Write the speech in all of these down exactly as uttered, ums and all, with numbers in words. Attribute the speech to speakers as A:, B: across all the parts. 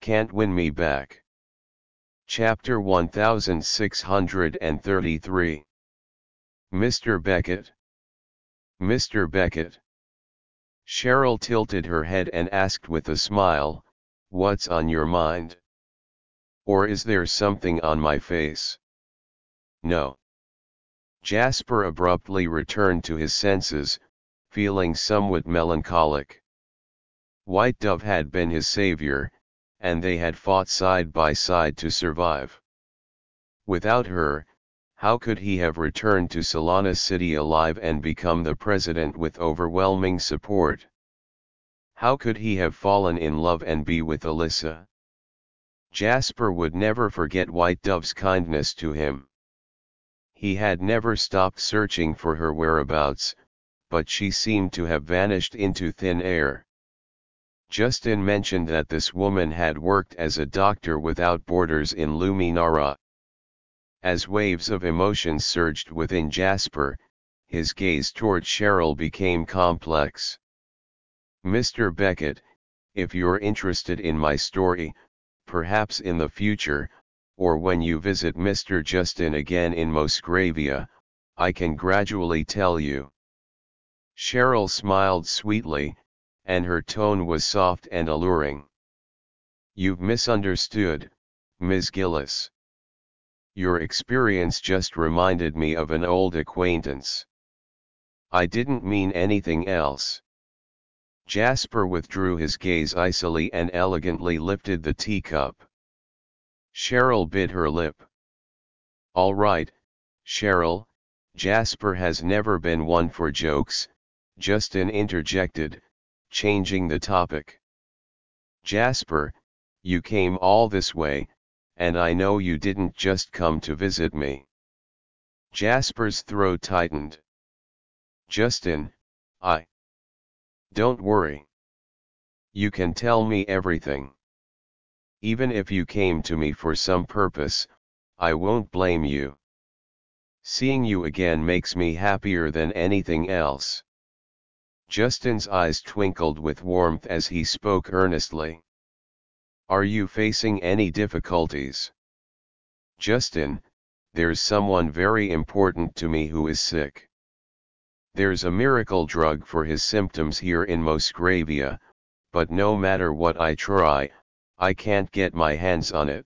A: Can't win me back. Chapter one thousand six hundred thirty-three. Mister Beckett. Mister Beckett. Cheryl tilted her head and asked with a smile, "What's on your mind? Or is there something on my face?" "No." Jasper abruptly returned to his senses, feeling somewhat melancholic. White Dove had been his savior, and they had fought side by side to survive. Without her, how could he have returned to Solana City alive and become the president with overwhelming support? How could he have fallen in love and be with Alyssa? Jasper would never forget White Dove's kindness to him. He had never stopped searching for her whereabouts, but she seemed to have vanished into thin air. Justin mentioned that this woman had worked as a doctor without borders in Luminara. As waves of emotion surged within Jasper, his gaze toward Cheryl became complex. "Mister Beckett, if you're interested in my story, perhaps in the future, or when you visit Mister Justin again in Mosgravia, I can gradually tell you." Cheryl smiled sweetly, and her tone was soft and alluring. "You've misunderstood, Miss Gillis. Your experience just reminded me of an old acquaintance. I didn't mean anything else." Jasper withdrew his gaze icily and elegantly lifted the teacup. Cheryl bit her lip. "All right, Cheryl, Jasper has never been one for jokes," Justin interjected, changing the topic. "Jasper, you came all this way, and I know you didn't just come to visit me." Jasper's throat tightened. "Justin, I..." "Don't worry. You can tell me everything. Even if you came to me for some purpose, I won't blame you. Seeing you again makes me happier than anything else." Justin's eyes twinkled with warmth as he spoke earnestly. "Are you facing any difficulties?" "Justin, there's someone very important to me who is sick. There's a miracle drug for his symptoms here in Mosgravia, but no matter what I try, I can't get my hands on it.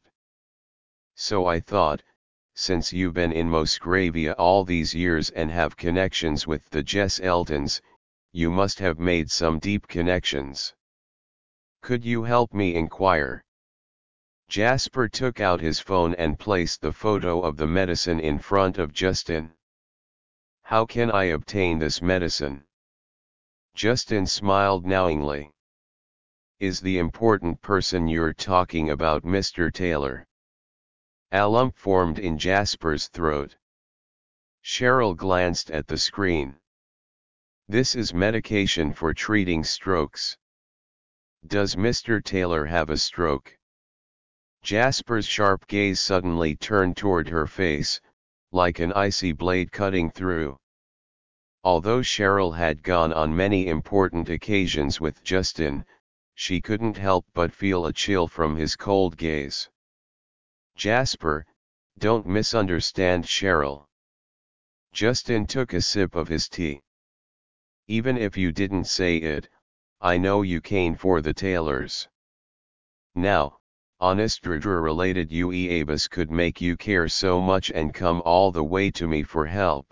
A: So I thought, since you've been in Mosgravia all these years and have connections with the Jess Eltons, you must have made some deep connections. Could you help me inquire?" Jasper took out his phone and placed the photo of the medicine in front of Justin. "How can I obtain this medicine?" Justin smiled knowingly. "Is the important person you're talking about Mister Taylor?" A lump formed in Jasper's throat. Cheryl glanced at the screen. "This is medication for treating strokes." "Does Mister Taylor have a stroke?" Jasper's sharp gaze suddenly turned toward her face, like an icy blade cutting through. Although Cheryl had gone on many important occasions with Justin, she couldn't help but feel a chill from his cold gaze. "Jasper, don't misunderstand Cheryl." Justin took a sip of his tea. "Even if you didn't say it, I know you came for the Taylors. Now, honest Deirdre-related Ueabus could make you care so much and come all the way to me for help.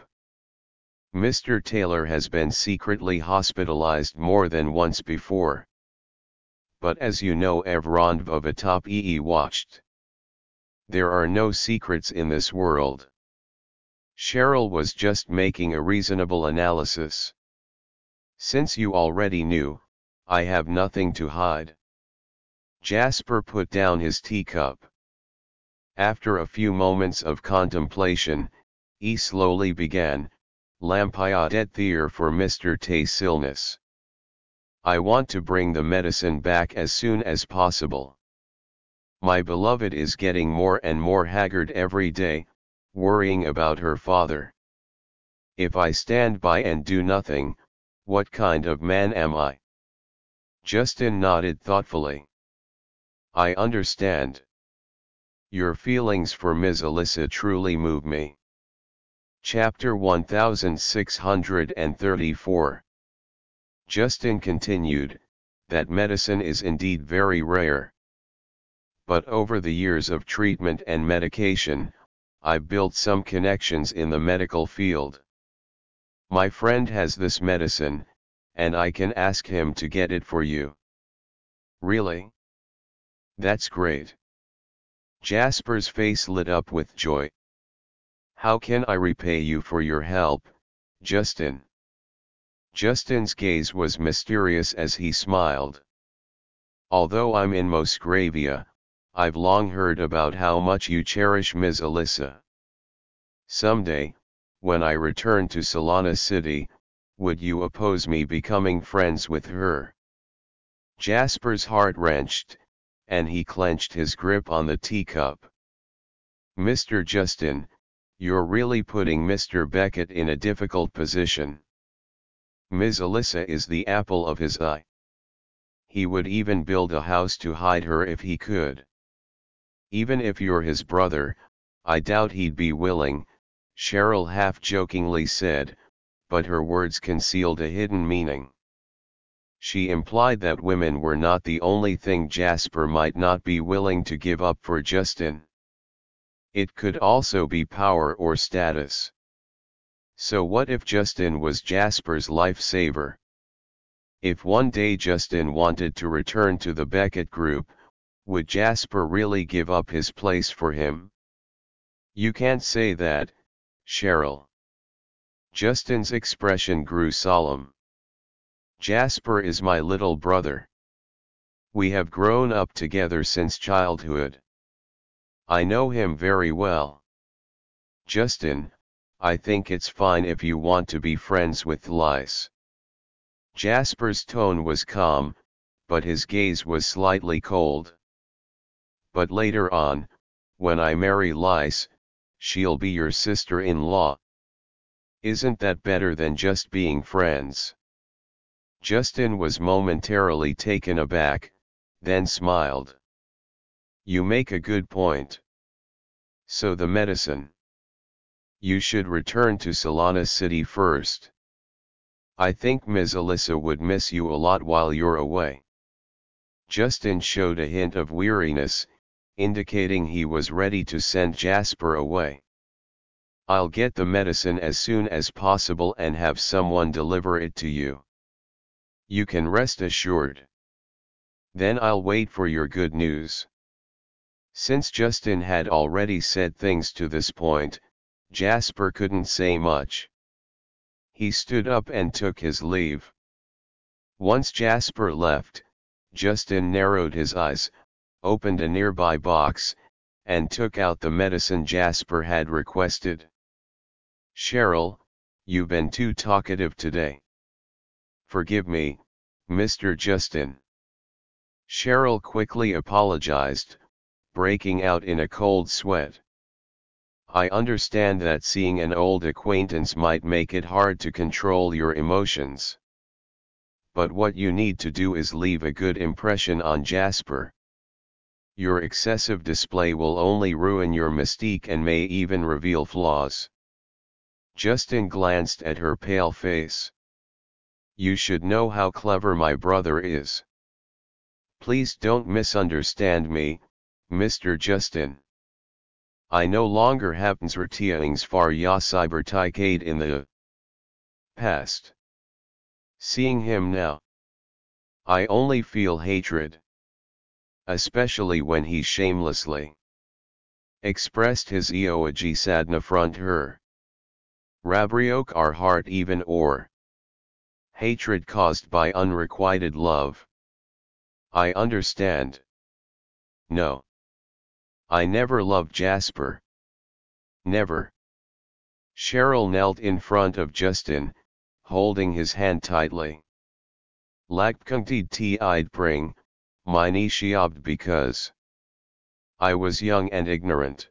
A: Mister Taylor has been secretly hospitalized more than once before. But as you know, everyone of atop E E watched. There are no secrets in this world." Cheryl was just making a reasonable analysis. "Since you already knew, I have nothing to hide." Jasper put down his teacup. After a few moments of contemplation, he slowly began, "Lampiadet there for Mister Tay's illness. I want to bring the medicine back as soon as possible. My beloved is getting more and more haggard every day, worrying about her father. If I stand by and do nothing, what kind of man am I?" Justin nodded thoughtfully. I understand. Your feelings for Miss Alyssa truly move me. Chapter one thousand six hundred thirty-four. Justin continued, that medicine is indeed very rare. But over the years of treatment and medication, I've built some connections in the medical field. My friend has this medicine, and I can ask him to get it for you. Really? That's great. Jasper's face lit up with joy. How can I repay you for your help, Justin? Justin's gaze was mysterious as he smiled. Although I'm in Mosgravia, I've long heard about how much you cherish Miss Alyssa. Someday, when I return to Solana City, would you oppose me becoming friends with her? Jasper's heart wrenched, and he clenched his grip on the teacup. Mister Justin, you're really putting Mister Beckett in a difficult position. Miss Alyssa is the apple of his eye. He would even build a house to hide her if he could. Even if you're his brother, I doubt he'd be willing, Cheryl half-jokingly said, but her words concealed a hidden meaning. She implied that women were not the only thing Jasper might not be willing to give up for Justin. It could also be power or status. So what if Justin was Jasper's lifesaver? If one day Justin wanted to return to the Beckett Group, would Jasper really give up his place for him? You can't say that, Cheryl. Justin's expression grew solemn. Jasper is my little brother. We have grown up together since childhood. I know him very well. Justin, I think it's fine if you want to be friends with Lys. Jasper's tone was calm, but his gaze was slightly cold. But later on, when I marry Lys, she'll be your sister-in-law. Isn't that better than just being friends? Justin was momentarily taken aback, then smiled. You make a good point. So the medicine. You should return to Solana City first. I think Miss Alyssa would miss you a lot while you're away. Justin showed a hint of weariness, indicating he was ready to send Jasper away. I'll get the medicine as soon as possible and have someone deliver it to you. You can rest assured. Then I'll wait for your good news. Since Justin had already said things to this point, Jasper couldn't say much. He stood up and took his leave. Once Jasper left, Justin narrowed his eyes, opened a nearby box, and took out the medicine Jasper had requested. Cheryl, you've been too talkative today. Forgive me, Mister Justin. Cheryl quickly apologized, breaking out in a cold sweat. I understand that seeing an old acquaintance might make it hard to control your emotions. But what you need to do is leave a good impression on Jasper. Your excessive display will only ruin your mystique and may even reveal flaws. Justin glanced at her pale face. You should know how clever my brother is. Please don't misunderstand me, Mister Justin. I no longer have Nzrtiaings far ya cyberticade in the past. Seeing him now, I only feel hatred. Especially when he shamelessly expressed his eoag sadna front her. Rabriok our heart even or hatred caused by unrequited love. I understand. No. I never loved Jasper. Never. Cheryl knelt in front of Justin, holding his hand tightly. Lagpunktid ti pring, mine shiobd because I was young and ignorant.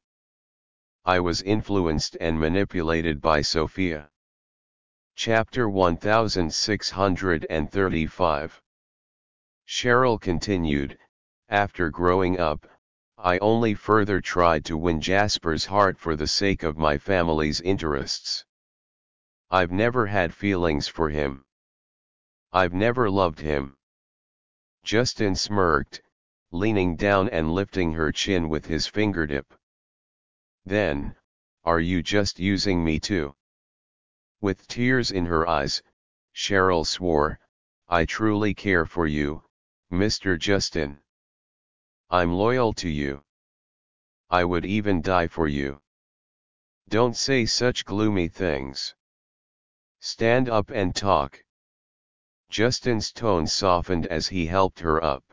A: I was influenced and manipulated by Sophia. Chapter one thousand six hundred thirty-five. Cheryl continued, After growing up, I only further tried to win Jasper's heart for the sake of my family's interests. I've never had feelings for him. I've never loved him. Justin smirked, leaning down and lifting her chin with his fingertip. Then, are you just using me too? With tears in her eyes, Cheryl swore, I truly care for you, Mister Justin. I'm loyal to you. I would even die for you. Don't say such gloomy things. Stand up and talk. Justin's tone softened as he helped her up.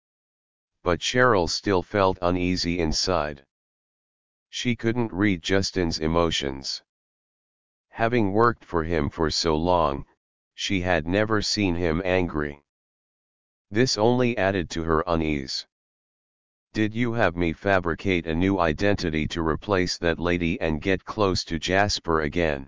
A: But Cheryl still felt uneasy inside. She couldn't read Justin's emotions. Having worked for him for so long, she had never seen him angry. This only added to her unease. Did you have me fabricate a new identity to replace that lady and get close to Jasper again?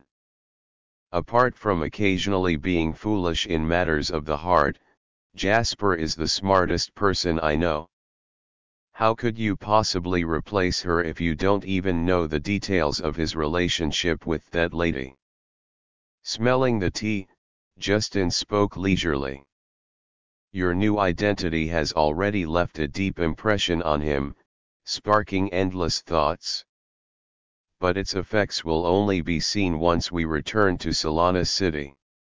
A: Apart from occasionally being foolish in matters of the heart, Jasper is the smartest person I know. How could you possibly replace her if you don't even know the details of his relationship with that lady? Smelling the tea, Justin spoke leisurely. Your new identity has already left a deep impression on him, sparking endless thoughts. But its effects will only be seen once we return to Solana City.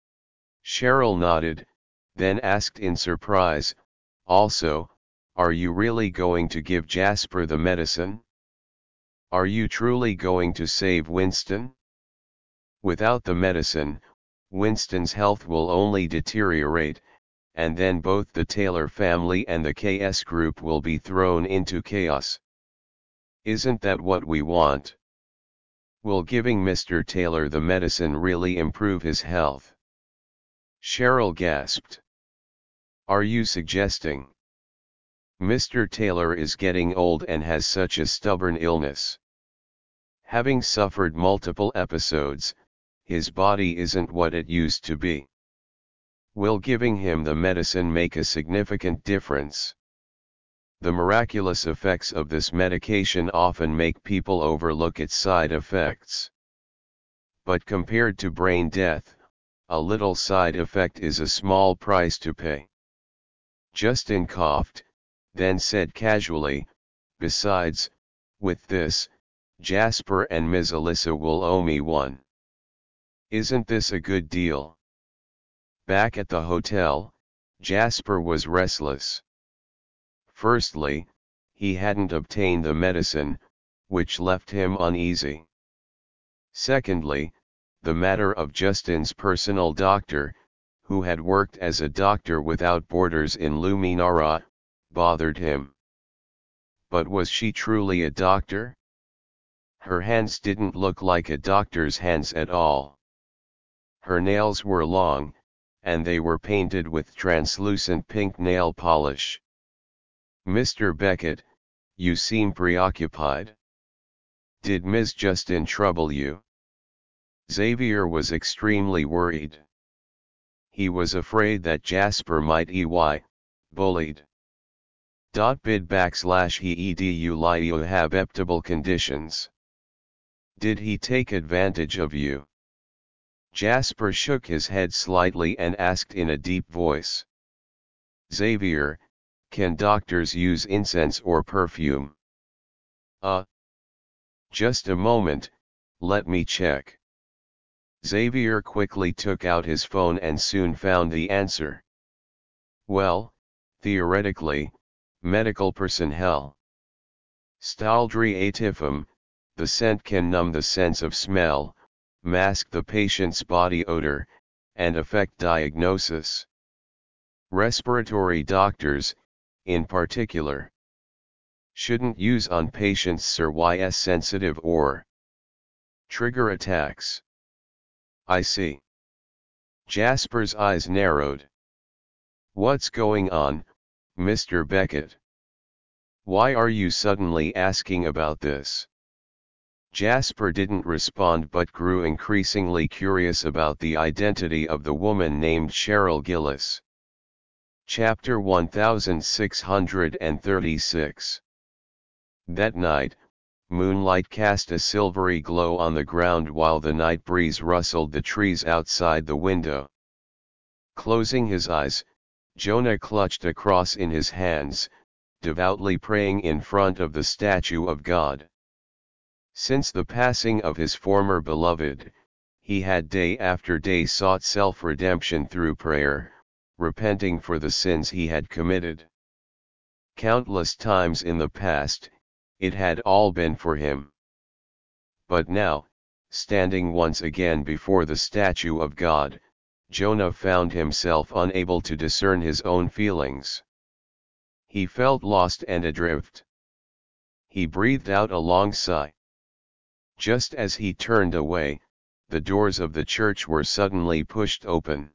A: Cheryl nodded, then asked in surprise, also, are you really going to give Jasper the medicine? Are you truly going to save Winston? Without the medicine, Winston's health will only deteriorate, and then both the Taylor family and the K S group will be thrown into chaos. Isn't that what we want? Will giving Mister Taylor the medicine really improve his health? Cheryl gasped. Are you suggesting Mister Taylor is getting old and has such a stubborn illness? Having suffered multiple episodes, his body isn't what it used to be. Will giving him the medicine make a significant difference? The miraculous effects of this medication often make people overlook its side effects. But compared to brain death, a little side effect is a small price to pay. Justin coughed, then said casually, besides, with this, Jasper and Miz Alyssa will owe me one. Isn't this a good deal? Back at the hotel, Jasper was restless. Firstly, he hadn't obtained the medicine, which left him uneasy. Secondly, the matter of Justin's personal doctor, who had worked as a doctor without borders in Luminara, bothered him. But was she truly a doctor? Her hands didn't look like a doctor's hands at all. Her nails were long, and they were painted with translucent pink nail polish. Mister Beckett, you seem preoccupied. Did Miz Justin trouble you? Xavier was extremely worried. He was afraid that Jasper might E Y, bullied. Bid backslash he edu li have eptable conditions. Did he take advantage of you? Jasper shook his head slightly and asked in a deep voice. Xavier, can doctors use incense or perfume? Uh. Just a moment, let me check. Xavier quickly took out his phone and soon found the answer. Well, theoretically, medical personnel. Staldri atifum, the scent can numb the sense of smell, mask the patient's body odor, and affect diagnosis. Respiratory doctors, in particular, shouldn't use on patients S R Y sensitive or trigger attacks. I see. Jasper's eyes narrowed. What's going on, Mister Beckett? Why are you suddenly asking about this? Jasper didn't respond but grew increasingly curious about the identity of the woman named Cheryl Gillis. Chapter one thousand six hundred thirty-six. That night, moonlight cast a silvery glow on the ground while the night breeze rustled the trees outside the window. Closing his eyes, Jonah clutched a cross in his hands, devoutly praying in front of the statue of God. Since the passing of his former beloved, he had day after day sought self-redemption through prayer, repenting for the sins he had committed. Countless times in the past, it had all been for him. But now, standing once again before the statue of God, Jonah found himself unable to discern his own feelings. He felt lost and adrift. He breathed out a long sigh. Just as he turned away, the doors of the church were suddenly pushed open.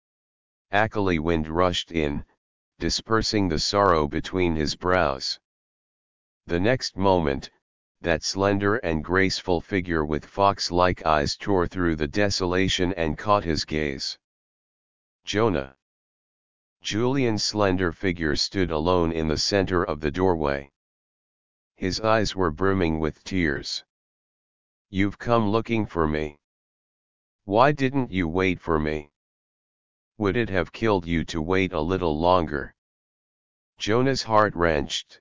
A: A chilly wind rushed in, dispersing the sorrow between his brows. The next moment, that slender and graceful figure with fox-like eyes tore through the desolation and caught his gaze. Jonah. Julian's slender figure stood alone in the center of the doorway. His eyes were brimming with tears. "You've come looking for me. Why didn't you wait for me? Would it have killed you to wait a little longer?" Jonah's heart wrenched.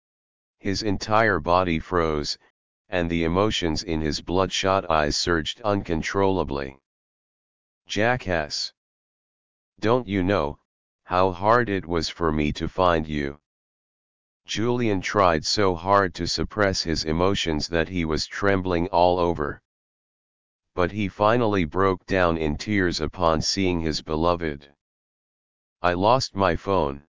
A: His entire body froze, and the emotions in his bloodshot eyes surged uncontrollably. "Jackass! Don't you know how hard it was for me to find you?" Julian tried so hard to suppress his emotions that he was trembling all over. But he finally broke down in tears upon seeing his beloved. "I lost my phone.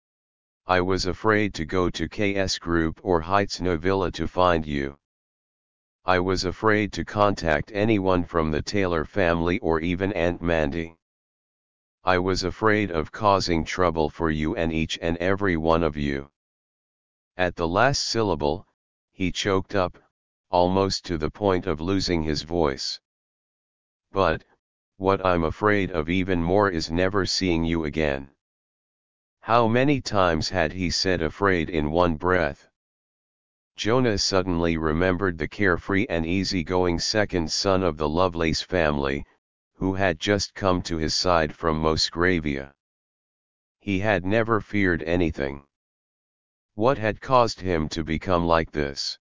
A: I was afraid to go to K S Group or Heights Novilla to find you. I was afraid to contact anyone from the Taylor family or even Aunt Mandy. I was afraid of causing trouble for you and each and every one of you." At the last syllable, he choked up, almost to the point of losing his voice. "But, what I'm afraid of even more is never seeing you again." How many times had he said afraid in one breath? Jonah suddenly remembered the carefree and easygoing second son of the Lovelace family, who had just come to his side from Mosgravia. He had never feared anything. What had caused him to become like this?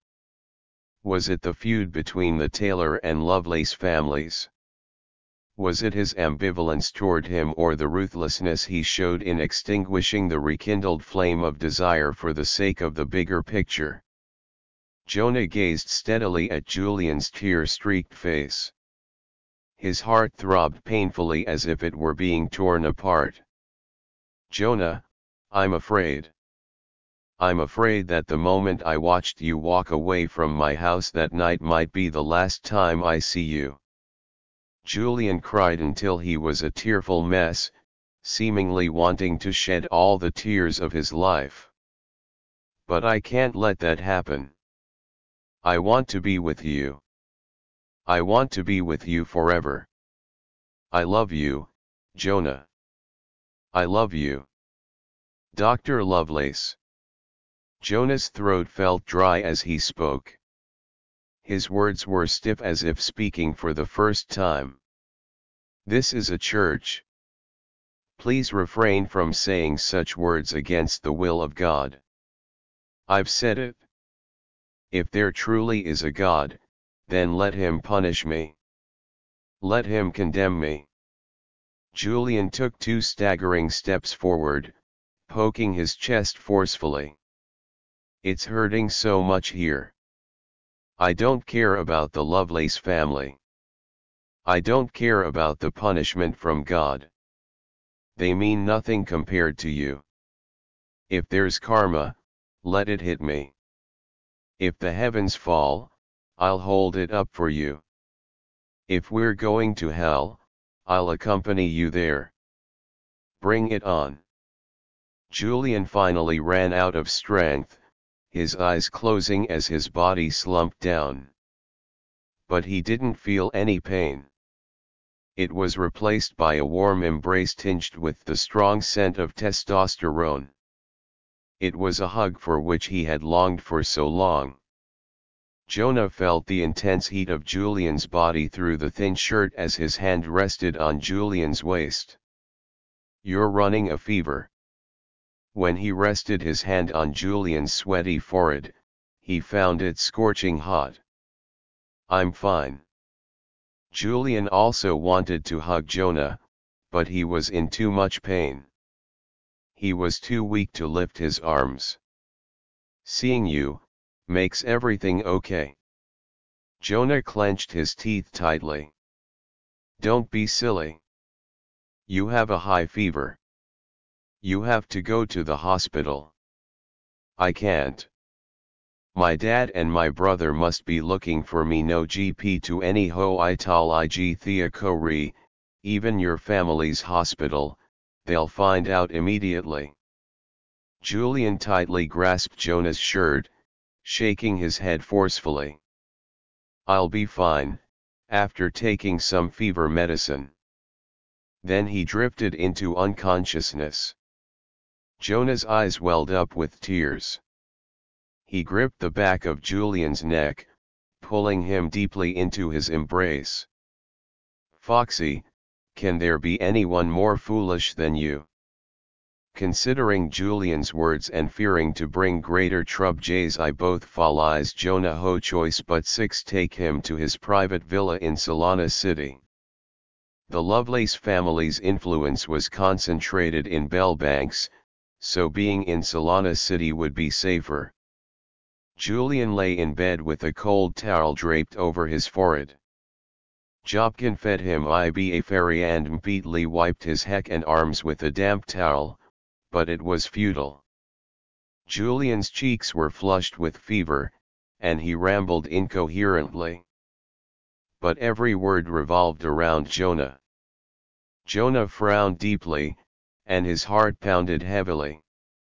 A: Was it the feud between the Taylor and Lovelace families? Was it his ambivalence toward him or the ruthlessness he showed in extinguishing the rekindled flame of desire for the sake of the bigger picture? Jonah gazed steadily at Julian's tear-streaked face. His heart throbbed painfully as if it were being torn apart. "Jonah, I'm afraid. I'm afraid that the moment I watched you walk away from my house that night might be the last time I see you." Julian cried until he was a tearful mess, seemingly wanting to shed all the tears of his life. "But I can't let that happen. I want to be with you. I want to be with you forever. I love you, Jonah. I love you. Doctor Lovelace." Jonah's throat felt dry as he spoke. His words were stiff as if speaking for the first time. "This is a church. Please refrain from saying such words against the will of God." "I've said it. If there truly is a God, then let him punish me. Let him condemn me." Julian took two staggering steps forward, poking his chest forcefully. "It's hurting so much here. I don't care about the Lovelace family. I don't care about the punishment from God. They mean nothing compared to you. If there's karma, let it hit me. If the heavens fall, I'll hold it up for you. If we're going to hell, I'll accompany you there. Bring it on." Julian finally ran out of strength, his eyes closing as his body slumped down. But he didn't feel any pain. It was replaced by a warm embrace tinged with the strong scent of testosterone. It was a hug for which he had longed for so long. Jonah felt the intense heat of Julian's body through the thin shirt as his hand rested on Julian's waist. "You're running a fever." When he rested his hand on Julian's sweaty forehead, he found it scorching hot. "I'm fine." Julian also wanted to hug Jonah, but he was in too much pain. He was too weak to lift his arms. "Seeing you makes everything okay." Jonah clenched his teeth tightly. "Don't be silly. You have a high fever. You have to go to the hospital." "I can't. My dad and my brother must be looking for me. No G P to any ho ital ig thea kori, even your family's hospital, they'll find out immediately." Julian tightly grasped Jonah's shirt, shaking his head forcefully. "I'll be fine, after taking some fever medicine." Then he drifted into unconsciousness. Jonah's eyes welled up with tears. He gripped the back of Julian's neck, pulling him deeply into his embrace. "Foxy, can there be anyone more foolish than you?" Considering Julian's words and fearing to bring greater troubles, I both fallais Jonah ho choice but six take him to his private villa in Solana City. The Lovelace family's influence was concentrated in Bellbanks, so being in Solana City would be safer. Julian lay in bed with a cold towel draped over his forehead. Jobkin fed him iba ferry and Mpeatly wiped his heck and arms with a damp towel, but it was futile. Julian's cheeks were flushed with fever, and he rambled incoherently. But every word revolved around Jonah. Jonah frowned deeply, and his heart pounded heavily.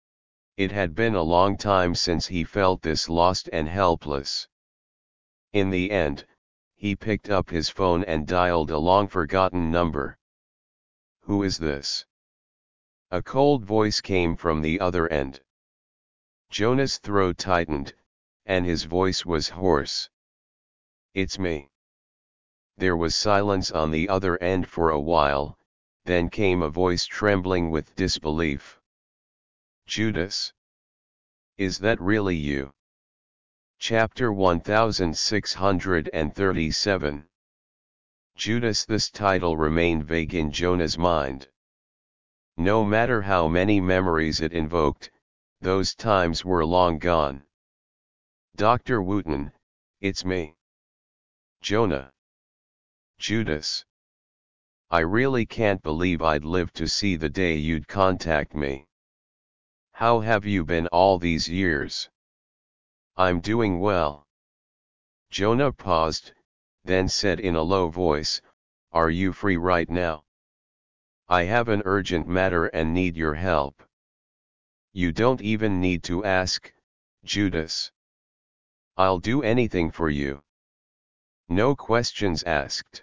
A: It had been a long time since he felt this lost and helpless. In the end, he picked up his phone and dialed a long-forgotten number. "Who is this?" A cold voice came from the other end. Jonah's throat tightened, and his voice was hoarse. "It's me." There was silence on the other end for a while, then came a voice trembling with disbelief. "Judas? Is that really you?" Chapter one thousand six hundred thirty-seven. Judas. This title remained vague in Jonah's mind. No matter how many memories it invoked, those times were long gone. "Doctor Wooten, it's me." "Jonah." "Judas. I really can't believe I'd live to see the day you'd contact me. How have you been all these years?" "I'm doing well." Jonah paused, then said in a low voice, "Are you free right now? I have an urgent matter and need your help." "You don't even need to ask, Judas. I'll do anything for you. No questions asked."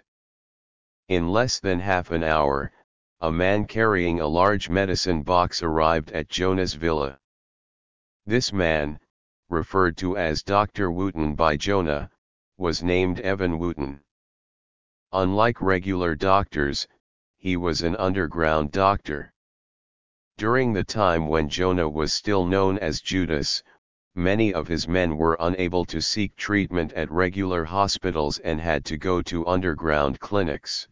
A: In less than half an hour, a man carrying a large medicine box arrived at Jonah's villa. This man, referred to as Doctor Wooten by Jonah, was named Evan Wooten. Unlike regular doctors, he was an underground doctor. During the time when Jonah was still known as Judas, many of his men were unable to seek treatment at regular hospitals and had to go to underground clinics.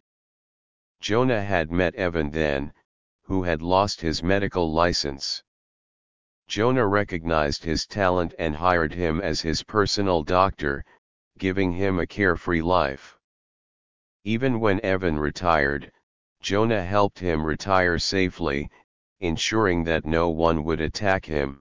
A: Jonah had met Evan then, who had lost his medical license. Jonah recognized his talent and hired him as his personal doctor, giving him a carefree life. Even when Evan retired, Jonah helped him retire safely, ensuring that no one would attack him.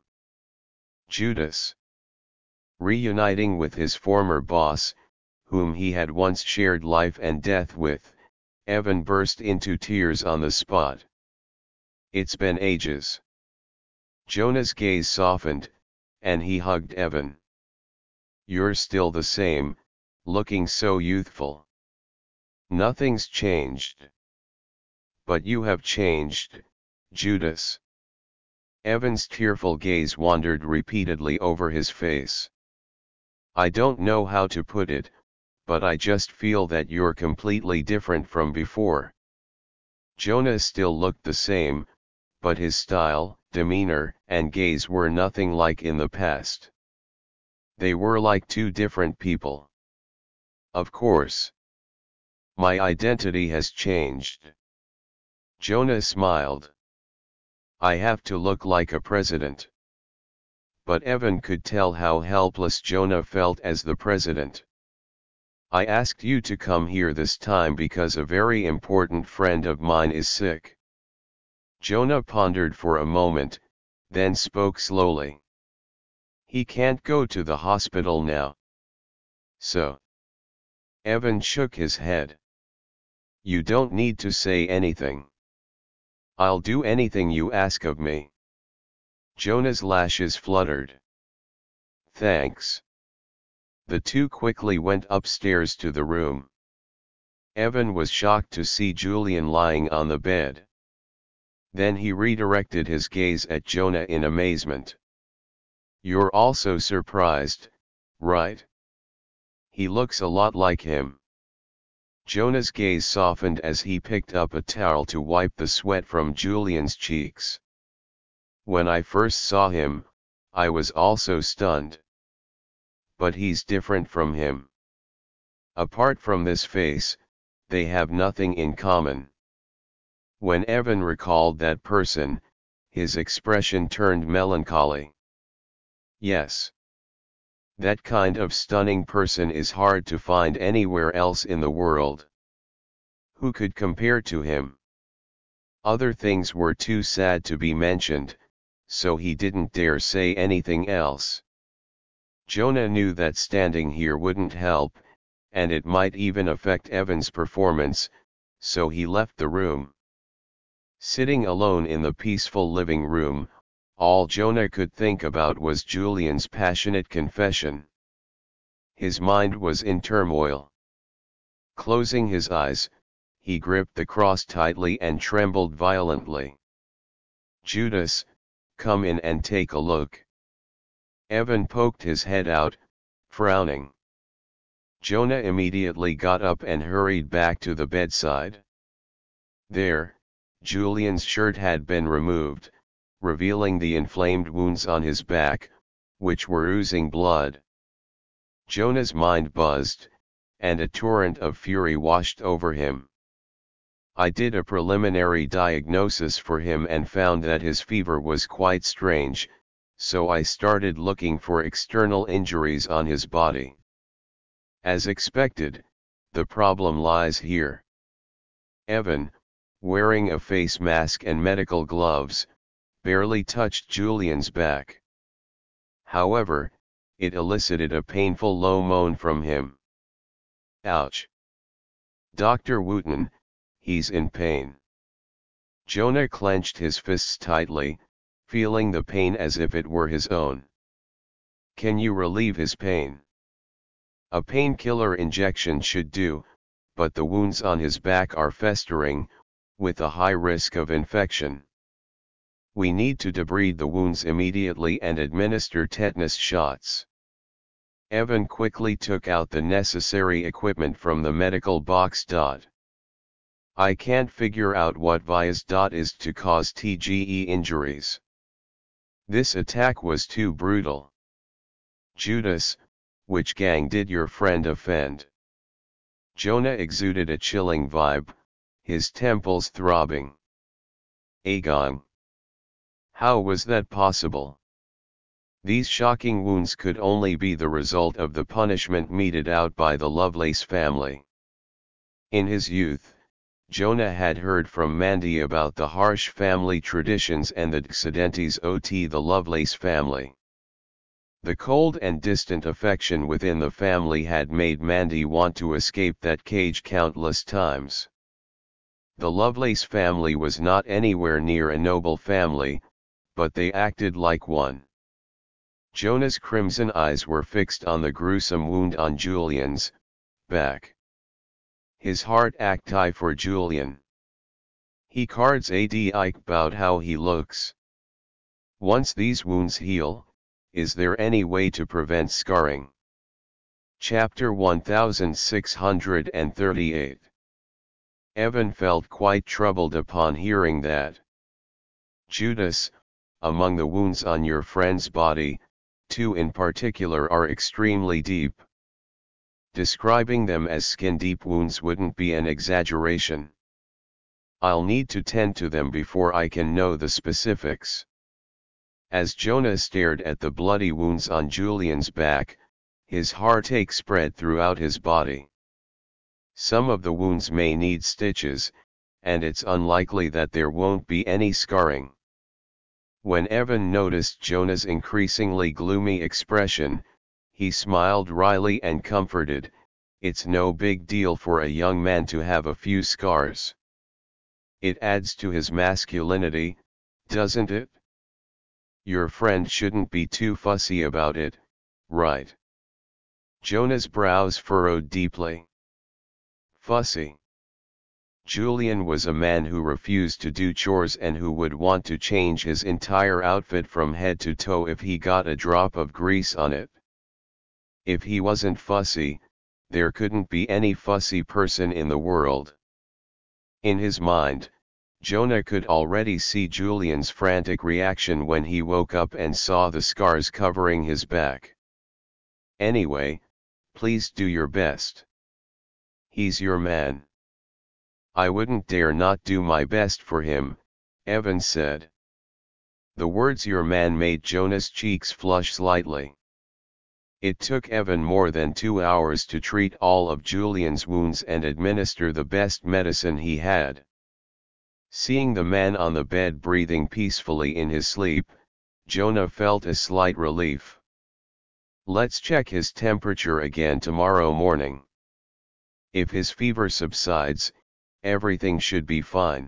A: Judas. Reuniting with his former boss, whom he had once shared life and death with, Evan burst into tears on the spot. "It's been ages." Jonah's gaze softened, and he hugged Evan. "You're still the same, looking so youthful." Nothing's changed. But you have changed, Judas. Evan's tearful gaze wandered repeatedly over his face. I don't know how to put it, but I just feel that you're completely different from before. Jonah still looked the same, but his style, demeanor, and gaze were nothing like in the past. They were like two different people. Of course. My identity has changed. Jonah smiled. I have to look like a president. But Evan could tell how helpless Jonah felt as the president. I asked you to come here this time because a very important friend of mine is sick. Jonah pondered for a moment, then spoke slowly. He can't go to the hospital now. So? Evan shook his head. You don't need to say anything. I'll do anything you ask of me. Jonah's lashes fluttered. Thanks. The two quickly went upstairs to the room. Evan was shocked to see Julian lying on the bed. Then he redirected his gaze at Jonah in amazement. You're also surprised, right? He looks a lot like him. Jonah's gaze softened as he picked up a towel to wipe the sweat from Julian's cheeks. When I first saw him, I was also stunned. But he's different from him. Apart from this face, they have nothing in common. When Evan recalled that person, his expression turned melancholy. Yes. That kind of stunning person is hard to find anywhere else in the world. Who could compare to him? Other things were too sad to be mentioned, so he didn't dare say anything else. Jonah knew that standing here wouldn't help, and it might even affect Evan's performance, so he left the room. Sitting alone in the peaceful living room, all Jonah could think about was Julian's passionate confession. His mind was in turmoil. Closing his eyes, he gripped the cross tightly and trembled violently. Judas, come in and take a look. Evan poked his head out, frowning. Jonah immediately got up and hurried back to the bedside. There, Julian's shirt had been removed, revealing the inflamed wounds on his back, which were oozing blood. Jonah's mind buzzed, and a torrent of fury washed over him. I did a preliminary diagnosis for him and found that his fever was quite strange, so I started looking for external injuries on his body. As expected, the problem lies here. Evan, wearing a face mask and medical gloves, barely touched Julian's back. However, it elicited a painful low moan from him. Ouch! Doctor Wooten, he's in pain. Jonah clenched his fists tightly, feeling the pain as if it were his own. Can you relieve his pain? A painkiller injection should do, but the wounds on his back are festering, with a high risk of infection. We need to debride the wounds immediately and administer tetanus shots. Evan quickly took out the necessary equipment from the medical box. I can't figure out what virus is to cause T G E injuries. This attack was too brutal. Judas, which gang did your friend offend? Jonah exuded a chilling vibe, his temples throbbing. Agon. How was that possible? These shocking wounds could only be the result of the punishment meted out by the Lovelace family. In his youth, Jonah had heard from Mandy about the harsh family traditions and the Dxidentes ot the Lovelace family. The cold and distant affection within the family had made Mandy want to escape that cage countless times. The Lovelace family was not anywhere near a noble family, but they acted like one. Jonah's crimson eyes were fixed on the gruesome wound on Julian's back. His heart acti for Julian. He cards ad ike about how he looks. Once these wounds heal, is there any way to prevent scarring? Chapter one thousand six hundred thirty-eight. Evan felt quite troubled upon hearing that. Judas, among the wounds on your friend's body, two in particular are extremely deep. Describing them as skin-deep wounds wouldn't be an exaggeration. I'll need to tend to them before I can know the specifics. As Jonah stared at the bloody wounds on Julian's back, his heartache spread throughout his body. Some of the wounds may need stitches, and it's unlikely that there won't be any scarring. When Evan noticed Jonah's increasingly gloomy expression, he smiled wryly and comforted, "It's no big deal for a young man to have a few scars. It adds to his masculinity, doesn't it? Your friend shouldn't be too fussy about it, right?" Jonah's brows furrowed deeply. Fussy. Julian was a man who refused to do chores and who would want to change his entire outfit from head to toe if he got a drop of grease on it. If he wasn't fussy, there couldn't be any fussy person in the world. In his mind, Jonah could already see Julian's frantic reaction when he woke up and saw the scars covering his back. Anyway, please do your best. He's your man. I wouldn't dare not do my best for him, Evan said. The words "your man" made Jonah's cheeks flush slightly. It took Evan more than two hours to treat all of Julian's wounds and administer the best medicine he had. Seeing the man on the bed breathing peacefully in his sleep, Jonah felt a slight relief. Let's check his temperature again tomorrow morning. If his fever subsides, everything should be fine.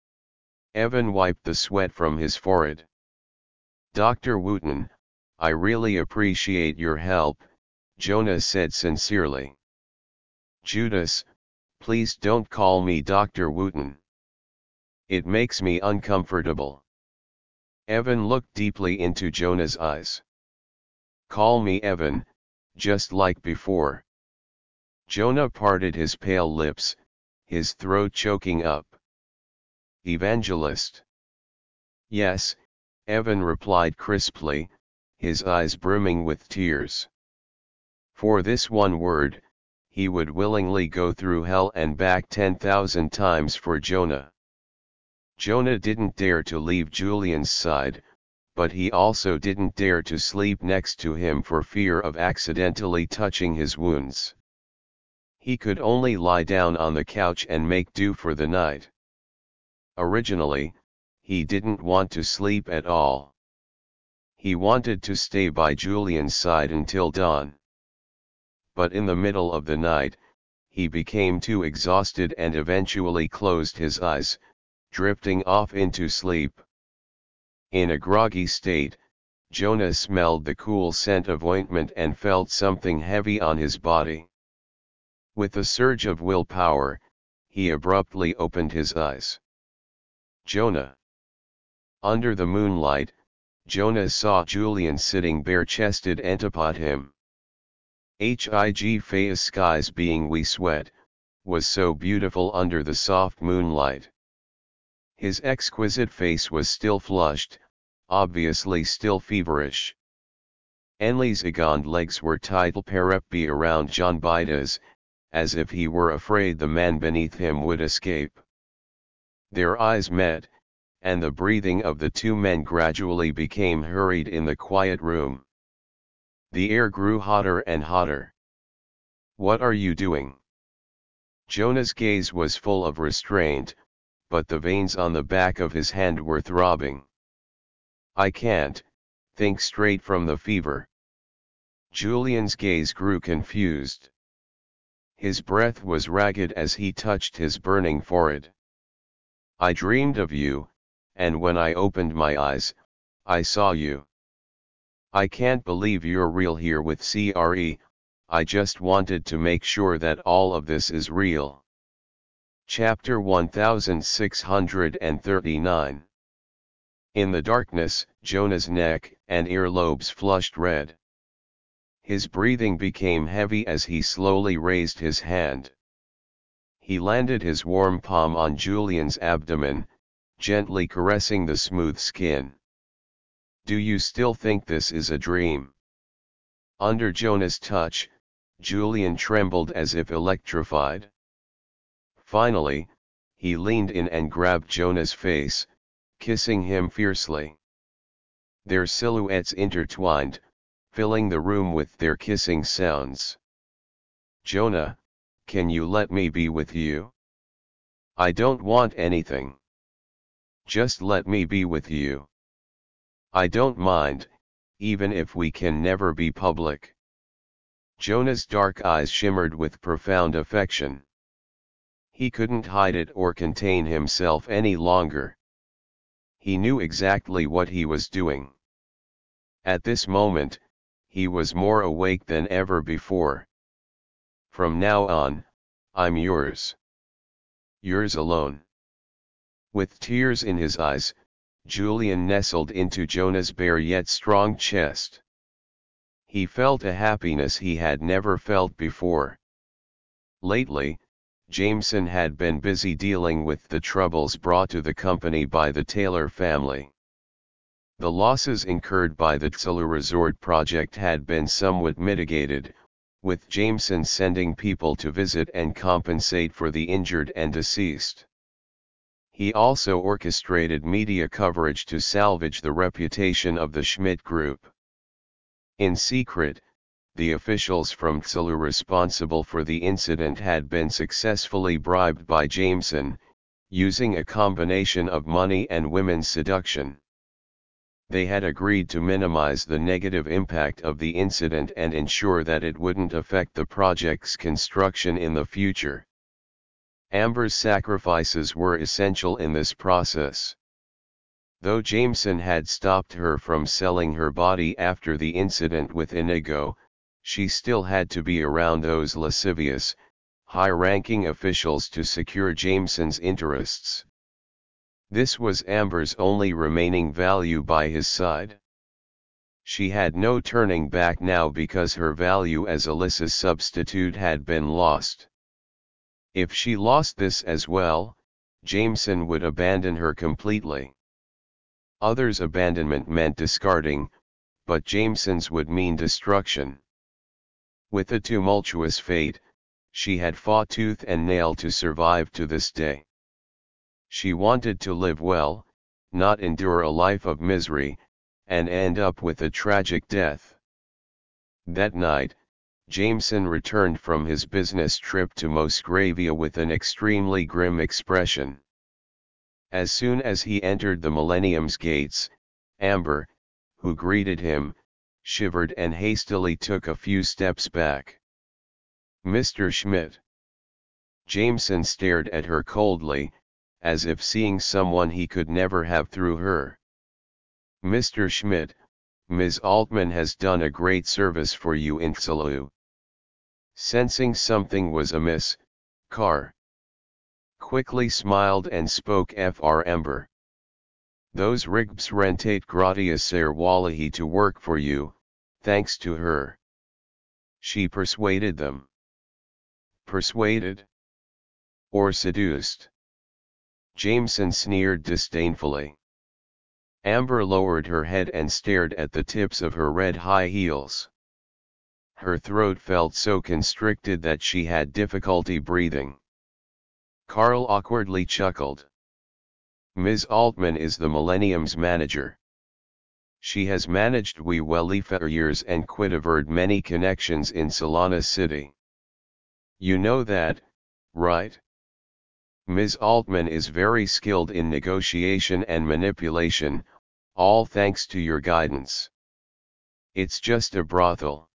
A: Evan wiped the sweat from his forehead. Doctor Wooten, I really appreciate your help, Jonah said sincerely. Judas, please don't call me Doctor Wooten. It makes me uncomfortable. Evan looked deeply into Jonah's eyes. Call me Evan, just like before. Jonah parted his pale lips, his throat choking up. Evangelist. Yes, Evan replied crisply, his eyes brimming with tears. For this one word, he would willingly go through hell and back ten thousand times for Jonah. Jonah didn't dare to leave Julian's side, but he also didn't dare to sleep next to him for fear of accidentally touching his wounds. He could only lie down on the couch and make do for the night. Originally, he didn't want to sleep at all. He wanted to stay by Julian's side until dawn. But in the middle of the night, he became too exhausted and eventually closed his eyes, drifting off into sleep. In a groggy state, Jonah smelled the cool scent of ointment and felt something heavy on his body. With a surge of willpower, he abruptly opened his eyes. Jonah. Under the moonlight, Jonah saw Julian sitting bare-chested atop him. His face skies being wee sweat, was so beautiful under the soft moonlight. His exquisite face was still flushed, obviously still feverish. Enlil's agond legs were tied parapet around John Bida's, as if he were afraid the man beneath him would escape. Their eyes met, and the breathing of the two men gradually became hurried in the quiet room. The air grew hotter and hotter. What are you doing? Jonah's gaze was full of restraint, but the veins on the back of his hand were throbbing. I can't think straight from the fever. Julian's gaze grew confused. His breath was ragged as he touched his burning forehead. I dreamed of you, and when I opened my eyes, I saw you. I can't believe you're real here with C R E, I just wanted to make sure that all of this is real. Chapter one thousand six hundred thirty-nine. In the darkness, Jonah's neck and earlobes flushed red. His breathing became heavy as he slowly raised his hand. He landed his warm palm on Julian's abdomen, gently caressing the smooth skin. "Do you still think this is a dream?" Under Jonah's touch, Julian trembled as if electrified. Finally, he leaned in and grabbed Jonah's face, kissing him fiercely. Their silhouettes intertwined, filling the room with their kissing sounds. "Jonah, can you let me be with you? I don't want anything. Just let me be with you. I don't mind, even if we can never be public." Jonah's dark eyes shimmered with profound affection. He couldn't hide it or contain himself any longer. He knew exactly what he was doing. At this moment, he was more awake than ever before. "From now on, I'm yours. Yours alone." With tears in his eyes, Julian nestled into Jonah's bare yet strong chest. He felt a happiness he had never felt before. Lately, Jameson had been busy dealing with the troubles brought to the company by the Taylor family. The losses incurred by the Tsulu Resort project had been somewhat mitigated, with Jameson sending people to visit and compensate for the injured and deceased. He also orchestrated media coverage to salvage the reputation of the Schmidt Group. In secret, the officials from Tsulu responsible for the incident had been successfully bribed by Jameson, using a combination of money and women's seduction. They had agreed to minimize the negative impact of the incident and ensure that it wouldn't affect the project's construction in the future. Amber's sacrifices were essential in this process. Though Jameson had stopped her from selling her body after the incident with Inigo, she still had to be around those lascivious, high-ranking officials to secure Jameson's interests. This was Amber's only remaining value by his side. She had no turning back now because her value as Alyssa's substitute had been lost. If she lost this as well, Jameson would abandon her completely. Others' abandonment meant discarding, but Jameson's would mean destruction. With a tumultuous fate, she had fought tooth and nail to survive to this day. She wanted to live well, not endure a life of misery, and end up with a tragic death. That night, Jameson returned from his business trip to Mosgravia with an extremely grim expression. As soon as he entered the Millennium's gates, Amber, who greeted him, shivered and hastily took a few steps back. "Mister Schmidt." Jameson stared at her coldly, as if seeing someone he could never have through her. "Mister Schmidt, Miz Altman has done a great service for you in Tsulu." Sensing something was amiss, Carr quickly smiled and spoke for Amber. "Those Rigbs rentate gratia ser wallahi to work for you, thanks to her. She persuaded them." "Persuaded? Or seduced?" Jameson sneered disdainfully. Amber lowered her head and stared at the tips of her red high heels. Her throat felt so constricted that she had difficulty breathing. Carl awkwardly chuckled. "Miz Altman is the Millennium's manager. She has managed We Welly for years and quitivered many connections in Solana City. You know that, right? Miz Altman is very skilled in negotiation and manipulation, all thanks to your guidance. It's just a brothel.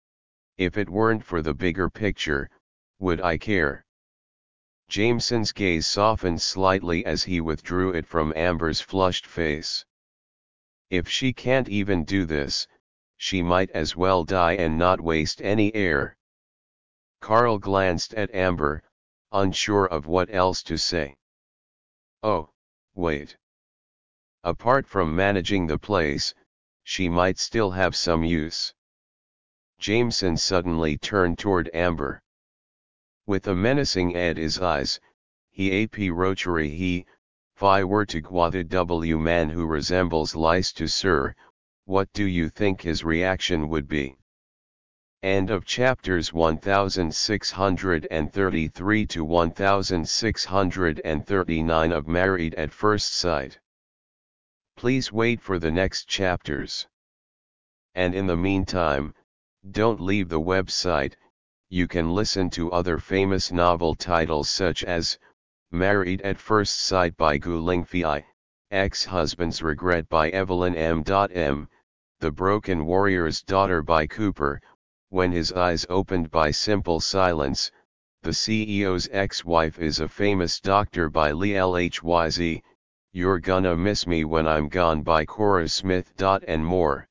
A: If it weren't for the bigger picture, would I care?" Jameson's gaze softened slightly as he withdrew it from Amber's flushed face. "If she can't even do this, she might as well die and not waste any air." Carl glanced at Amber, unsure of what else to say. Oh, wait. Apart from managing the place, she might still have some use. Jameson suddenly turned toward Amber. With a menacing ed his eyes, he approached he, if I were to gwada w man who resembles lice to sir, what do you think his reaction would be? End of chapters one thousand six hundred thirty-three to one thousand six hundred thirty-nine of Married at First Sight. Please wait for the next chapters. And in the meantime, don't leave the website. You can listen to other famous novel titles such as Married at First Sight by Gu Lingfei, Ex-Husband's Regret by Evelyn M. M., The Broken Warrior's Daughter by Cooper, When His Eyes Opened by Simple Silence, The C E O's Ex-Wife is a Famous Doctor by Lee Lhyz, You're Gonna Miss Me When I'm Gone by Cora Smith. And more.